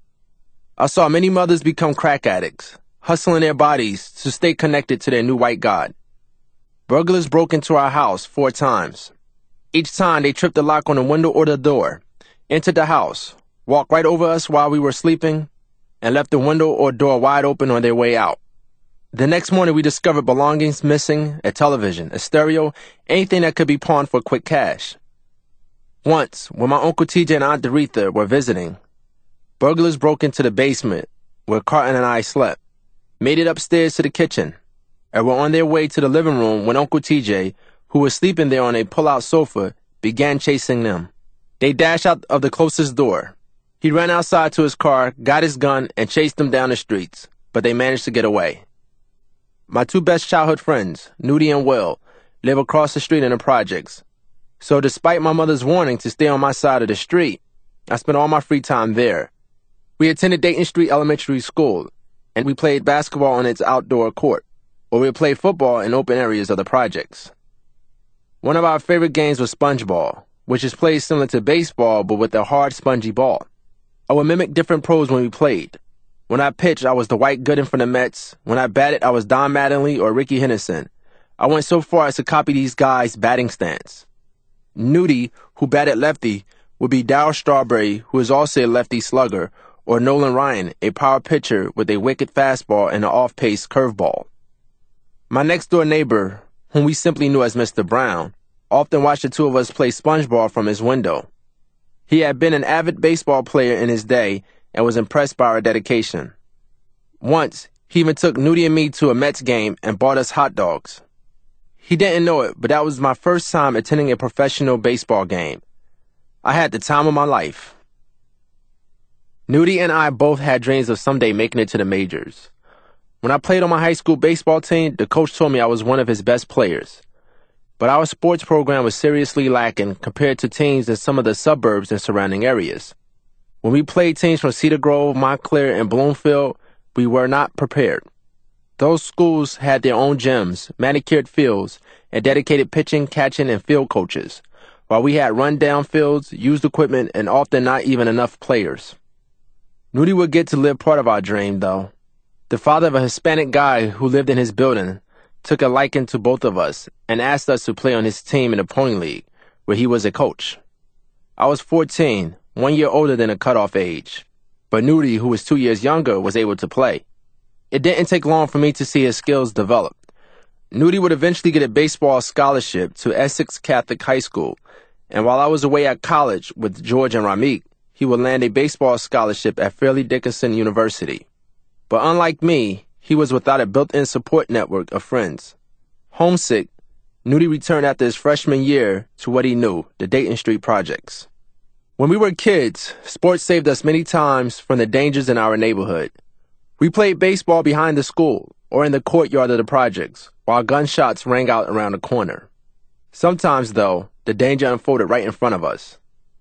I saw many mothers become crack addicts, hustling their bodies to stay connected to their new white god. Burglars broke into our house four times. Each time they tripped the lock on the window or the door, entered the house, walked right over us while we were sleeping, and left the window or door wide open on their way out. The next morning we discovered belongings missing, a television, a stereo, anything that could be pawned for quick cash. Once, when my Uncle T J and Aunt Doretha were visiting, burglars broke into the basement where Carlton and I slept, made it upstairs to the kitchen, and were on their way to the living room when Uncle T J, who was sleeping there on a pull-out sofa, began chasing them. They dashed out of the closest door. He ran outside to his car, got his gun, and chased them down the streets, but they managed to get away. My two best childhood friends, Nudie and Will, live across the street in the projects. So despite my mother's warning to stay on my side of the street, I spent all my free time there. We attended Dayton Street Elementary School, and we played basketball on its outdoor court, or we played football in open areas of the projects. One of our favorite games was spongeball, which is played similar to baseball but with a hard, spongy ball. I would mimic different pros when we played. When I pitched, I was Dwight Gooden from the Mets. When I batted, I was Don Mattingly or Ricky Henderson. I went so far as to copy these guys' batting stance. Nudie, who batted lefty, would be Darryl Strawberry, who is also a lefty slugger, or Nolan Ryan, a power pitcher with a wicked fastball and an off-pace curveball. My next-door neighbor, whom we simply knew as Mister Brown, often watched the two of us play spongeball from his window. He had been an avid baseball player in his day and was impressed by our dedication. Once, he even took Nudie and me to a Mets game and bought us hot dogs. He didn't know it, but that was my first time attending a professional baseball game. I had the time of my life. Nudie and I both had dreams of someday making it to the majors. When I played on my high school baseball team, the coach told me I was one of his best players. But our sports program was seriously lacking compared to teams in some of the suburbs and surrounding areas. When we played teams from Cedar Grove, Montclair, and Bloomfield, we were not prepared. Those schools had their own gyms, manicured fields, and dedicated pitching, catching, and field coaches, while we had run-down fields, used equipment, and often not even enough players. Nudie would get to live part of our dream, though. The father of a Hispanic guy who lived in his building took a liking to both of us and asked us to play on his team in the Pony League, where he was a coach. I was fourteen, one year older than the cutoff age, but Nudie, who was two years younger, was able to play. It didn't take long for me to see his skills develop. Nudie would eventually get a baseball scholarship to Essex Catholic High School, and while I was away at college with George and Ramik, he would land a baseball scholarship at Fairleigh Dickinson University. But unlike me, he was without a built-in support network of friends. Homesick, Nudie returned after his freshman year to what he knew, the Dayton Street Projects. When we were kids, sports saved us many times from the dangers in our neighborhood. We played baseball behind the school or in the courtyard of the projects, while gunshots rang out around the corner. Sometimes, though, the danger unfolded right in front of us.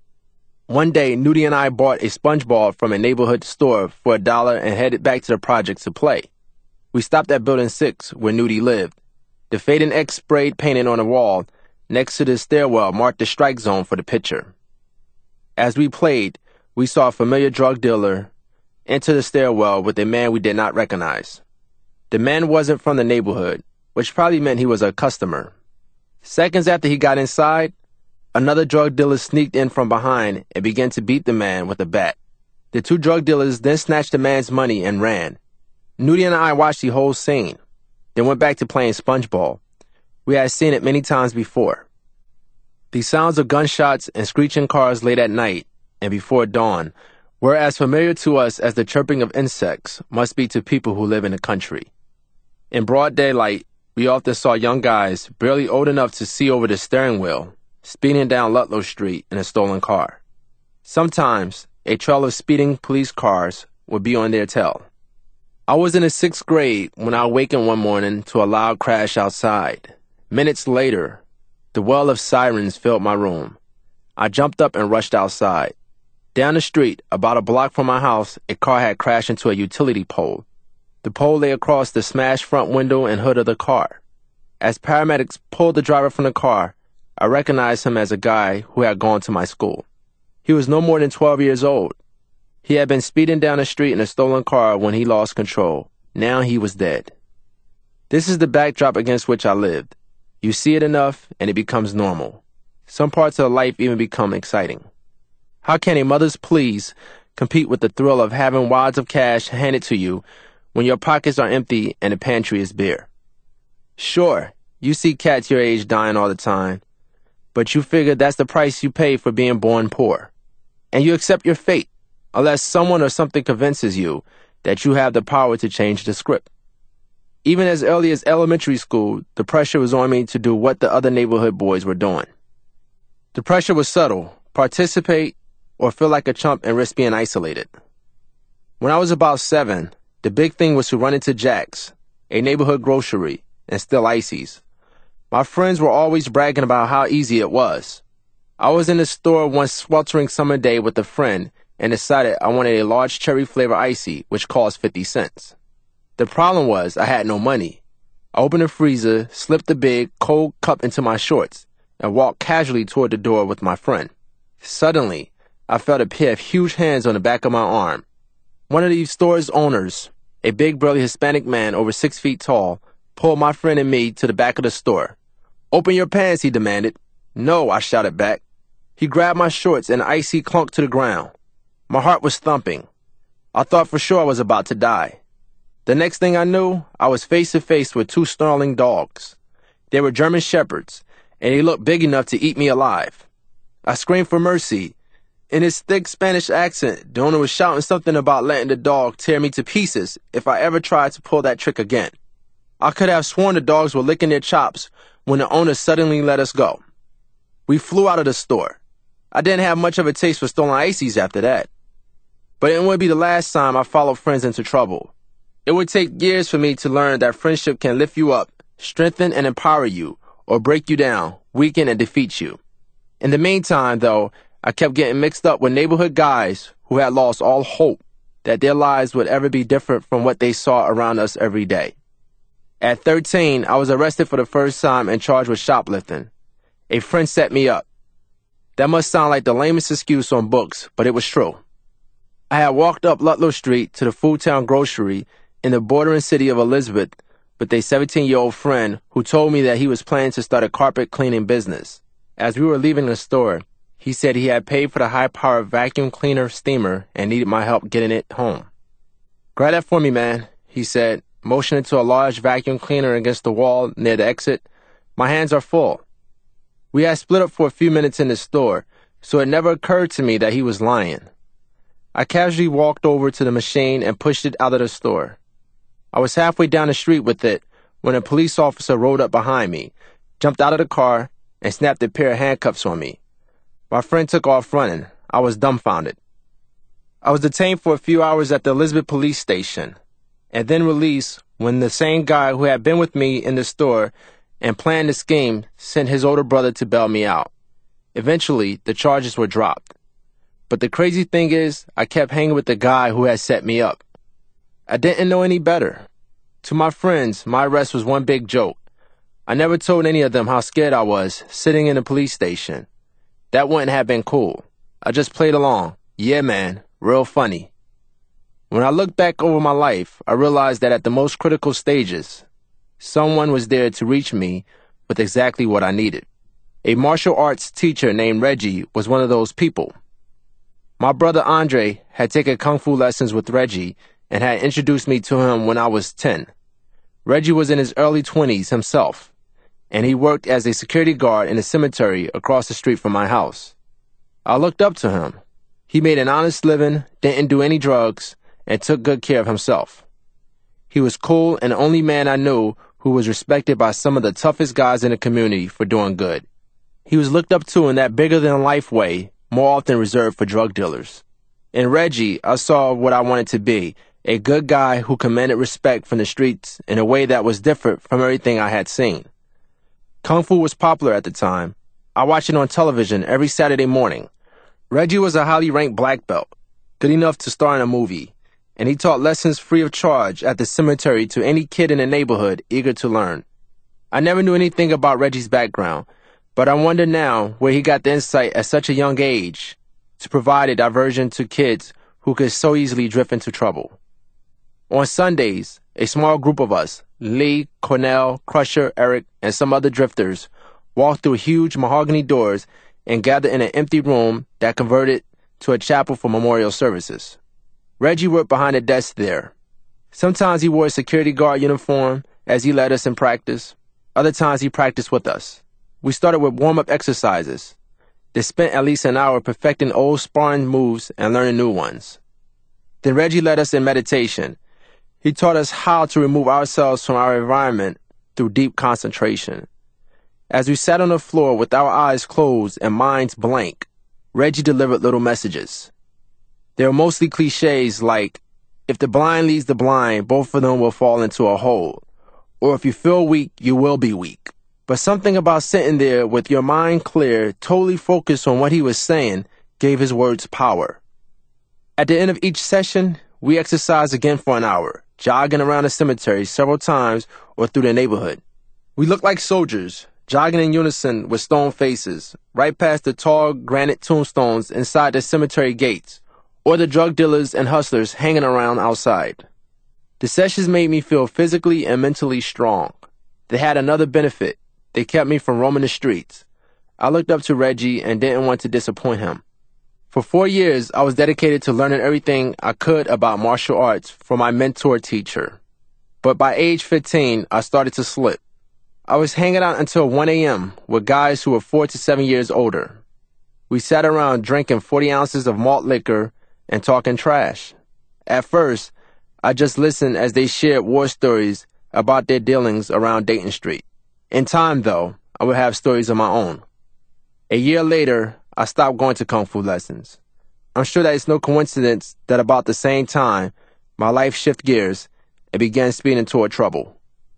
One day, Nudie and I bought a sponge ball from a neighborhood store for a dollar and headed back to the projects to play. We stopped at Building six, where Nudie lived. The Fading X sprayed painted on the wall next to the stairwell marked the strike zone for the pitcher. As we played, we saw a familiar drug dealer enter the stairwell with a man we did not recognize. The man wasn't from the neighborhood, which probably meant he was a customer. Seconds after he got inside, another drug dealer sneaked in from behind and began to beat the man with a bat. The two drug dealers then snatched the man's money and ran. Nudie and I watched the whole scene, then went back to playing spongeball. We had seen it many times before. The sounds of gunshots and screeching cars late at night and before dawn were as familiar to us as the chirping of insects must be to people who live in the country. In broad daylight, we often saw young guys, barely old enough to see over the steering wheel, speeding down Ludlow Street in a stolen car. Sometimes, a trail of speeding police cars would be on their tail. I was in the sixth grade when I awakened one morning to a loud crash outside. Minutes later, the wail of sirens filled my room. I jumped up and rushed outside. Down the street, about a block from my house, a car had crashed into a utility pole. The pole lay across the smashed front window and hood of the car. As paramedics pulled the driver from the car, I recognized him as a guy who had gone to my school. He was no more than twelve years old. He had been speeding down the street in a stolen car when he lost control. Now he was dead. This is the backdrop against which I lived. You see it enough, and it becomes normal. Some parts of life even become exciting. How can a mother's pleas compete with the thrill of having wads of cash handed to you when your pockets are empty and the pantry is bare? Sure, you see cats your age dying all the time, but you figure that's the price you pay for being born poor. And you accept your fate, unless someone or something convinces you that you have the power to change the script. Even as early as elementary school, the pressure was on me to do what the other neighborhood boys were doing. The pressure was subtle: participate or feel like a chump and risk being isolated. When I was about seven, the big thing was to run into Jack's, a neighborhood grocery, and steal ices. My friends were always bragging about how easy it was. I was in the store one sweltering summer day with a friend and decided I wanted a large cherry flavor icy, which cost fifty cents. The problem was I had no money. I opened the freezer, slipped the big, cold cup into my shorts, and walked casually toward the door with my friend. Suddenly, I felt a pair of huge hands on the back of my arm. One of the store's owners, a big burly Hispanic man over six feet tall, pulled my friend and me to the back of the store. "Open your pants," he demanded. "No," I shouted back. He grabbed my shorts and the icy clunked to the ground. My heart was thumping. I thought for sure I was about to die. The next thing I knew, I was face to face with two snarling dogs. They were German shepherds, and they looked big enough to eat me alive. I screamed for mercy. In his thick Spanish accent, the owner was shouting something about letting the dog tear me to pieces if I ever tried to pull that trick again. I could have sworn the dogs were licking their chops when the owner suddenly let us go. We flew out of the store. I didn't have much of a taste for stolen ices after that. But it wouldn't be the last time I followed friends into trouble. It would take years for me to learn that friendship can lift you up, strengthen and empower you, or break you down, weaken and defeat you. In the meantime, though, I kept getting mixed up with neighborhood guys who had lost all hope that their lives would ever be different from what they saw around us every day. At thirteen, I was arrested for the first time and charged with shoplifting. A friend set me up. That must sound like the lamest excuse on books, but it was true. I had walked up Ludlow Street to the Foodtown Grocery in the bordering city of Elizabeth with a seventeen-year-old friend who told me that he was planning to start a carpet cleaning business. As we were leaving the store, he said he had paid for the high-powered vacuum cleaner steamer and needed my help getting it home. "Grab that for me, man," he said, motioning to a large vacuum cleaner against the wall near the exit. "My hands are full." We had split up for a few minutes in the store, so it never occurred to me that he was lying. I casually walked over to the machine and pushed it out of the store. I was halfway down the street with it when a police officer rode up behind me, jumped out of the car, and snapped a pair of handcuffs on me. My friend took off running. I was dumbfounded. I was detained for a few hours at the Elizabeth police station, and then released when the same guy who had been with me in the store and planned the scheme sent his older brother to bail me out. Eventually, the charges were dropped. But the crazy thing is, I kept hanging with the guy who had set me up. I didn't know any better. To my friends, my arrest was one big joke. I never told any of them how scared I was sitting in the police station. That wouldn't have been cool. I just played along. Yeah, man, real funny. When I look back over my life, I realized that at the most critical stages, someone was there to reach me with exactly what I needed. A martial arts teacher named Reggie was one of those people. My brother Andre had taken kung fu lessons with Reggie and had introduced me to him when I was ten. Reggie was in his early twenties himself, and he worked as a security guard in a cemetery across the street from my house. I looked up to him. He made an honest living, didn't do any drugs, and took good care of himself. He was cool and the only man I knew who was respected by some of the toughest guys in the community for doing good. He was looked up to in that bigger-than-life way, more often reserved for drug dealers. In Reggie, I saw what I wanted to be, a good guy who commanded respect from the streets in a way that was different from everything I had seen. Kung Fu was popular at the time. I watched it on television every Saturday morning. Reggie was a highly ranked black belt, good enough to star in a movie, and he taught lessons free of charge at the cemetery to any kid in the neighborhood eager to learn. I never knew anything about Reggie's background, but I wonder now where he got the insight at such a young age to provide a diversion to kids who could so easily drift into trouble. On Sundays, a small group of us, Lee, Cornell, Crusher, Eric, and some other drifters, walked through huge mahogany doors and gathered in an empty room that converted to a chapel for memorial services. Reggie worked behind a desk there. Sometimes he wore a security guard uniform as he led us in practice. Other times he practiced with us. We started with warm-up exercises. They spent at least an hour perfecting old sparring moves and learning new ones. Then Reggie led us in meditation. He taught us how to remove ourselves from our environment through deep concentration. As we sat on the floor with our eyes closed and minds blank, Reggie delivered little messages. They were mostly cliches like, if the blind leads the blind, both of them will fall into a hole. Or if you feel weak, you will be weak. But something about sitting there with your mind clear, totally focused on what he was saying, gave his words power. At the end of each session, we exercised again for an hour, jogging around the cemetery several times or through the neighborhood. We looked like soldiers, jogging in unison with stone faces, right past the tall granite tombstones inside the cemetery gates, or the drug dealers and hustlers hanging around outside. The sessions made me feel physically and mentally strong. They had another benefit. They kept me from roaming the streets. I looked up to Reggie and didn't want to disappoint him. For four years, I was dedicated to learning everything I could about martial arts from my mentor teacher. But by age fifteen, I started to slip. I was hanging out until one a.m. with guys who were four to seven years older. We sat around drinking forty ounces of malt liquor and talking trash. At first, I just listened as they shared war stories about their dealings around Dayton Street. In time, though, I would have stories of my own. A year later, I stopped going to Kung Fu lessons. I'm sure that it's no coincidence that about the same time, my life shifted gears and began speeding toward trouble.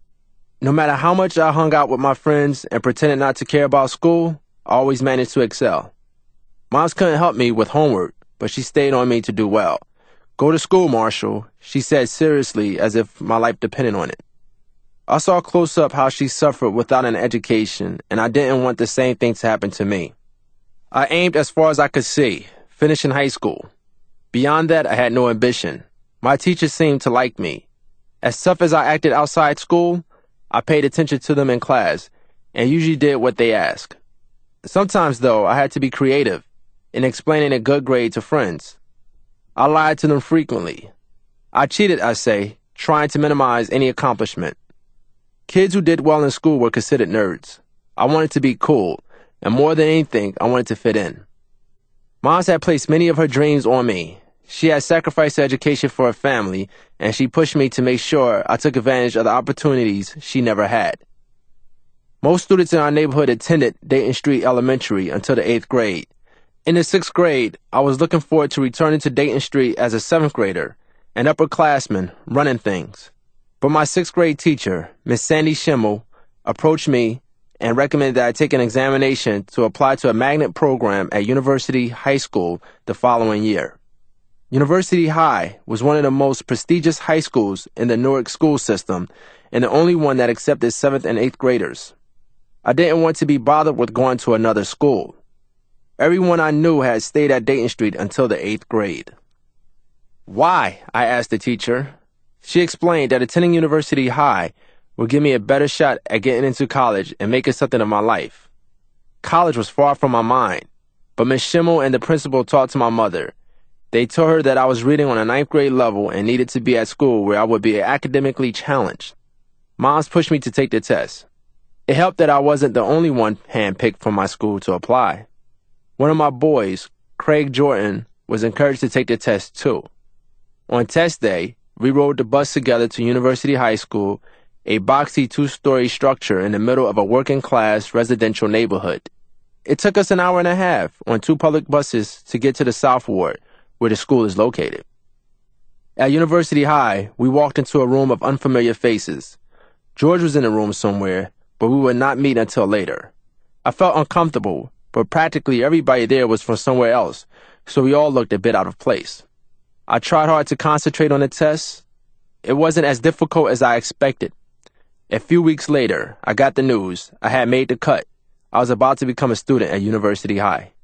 No matter how much I hung out with my friends and pretended not to care about school, I always managed to excel. Moms couldn't help me with homework, but she stayed on me to do well. Go to school, Marshall, she said seriously as if my life depended on it. I saw close up how she suffered without an education, and I didn't want the same thing to happen to me. I aimed as far as I could see, finishing high school. Beyond that, I had no ambition. My teachers seemed to like me. As tough as I acted outside school, I paid attention to them in class, and usually did what they asked. Sometimes, though, I had to be creative in explaining a good grade to friends. I lied to them frequently. I cheated, I say, trying to minimize any accomplishment. Kids who did well in school were considered nerds. I wanted to be cool, and more than anything, I wanted to fit in. Moms had placed many of her dreams on me. She had sacrificed her education for her family, and she pushed me to make sure I took advantage of the opportunities she never had. Most students in our neighborhood attended Dayton Street Elementary until the eighth grade. In the sixth grade, I was looking forward to returning to Dayton Street as a seventh grader, an upperclassman running things. But my sixth grade teacher, Miss Sandy Schimmel, approached me and recommended that I take an examination to apply to a magnet program at University High School the following year. University High was one of the most prestigious high schools in the Newark school system and the only one that accepted seventh and eighth graders. I didn't want to be bothered with going to another school. Everyone I knew had stayed at Dayton Street until the eighth grade. Why? I asked the teacher. She explained that attending University High would give me a better shot at getting into college and making something of my life. College was far from my mind, but Miss Schimmel and the principal talked to my mother. They told her that I was reading on a ninth grade level and needed to be at school where I would be academically challenged. Moms pushed me to take the test. It helped that I wasn't the only one handpicked from my school to apply. One of my boys, Craig Jordan, was encouraged to take the test too. On test day, we rode the bus together to University High School, a boxy two-story structure in the middle of a working-class residential neighborhood. It took us an hour and a half on two public buses to get to the South Ward, where the school is located. At University High, we walked into a room of unfamiliar faces. George was in the room somewhere, but we would not meet until later. I felt uncomfortable, but practically everybody there was from somewhere else, so we all looked a bit out of place. I tried hard to concentrate on the test. It wasn't as difficult as I expected. A few weeks later, I got the news. I had made the cut. I was about to become a student at University High.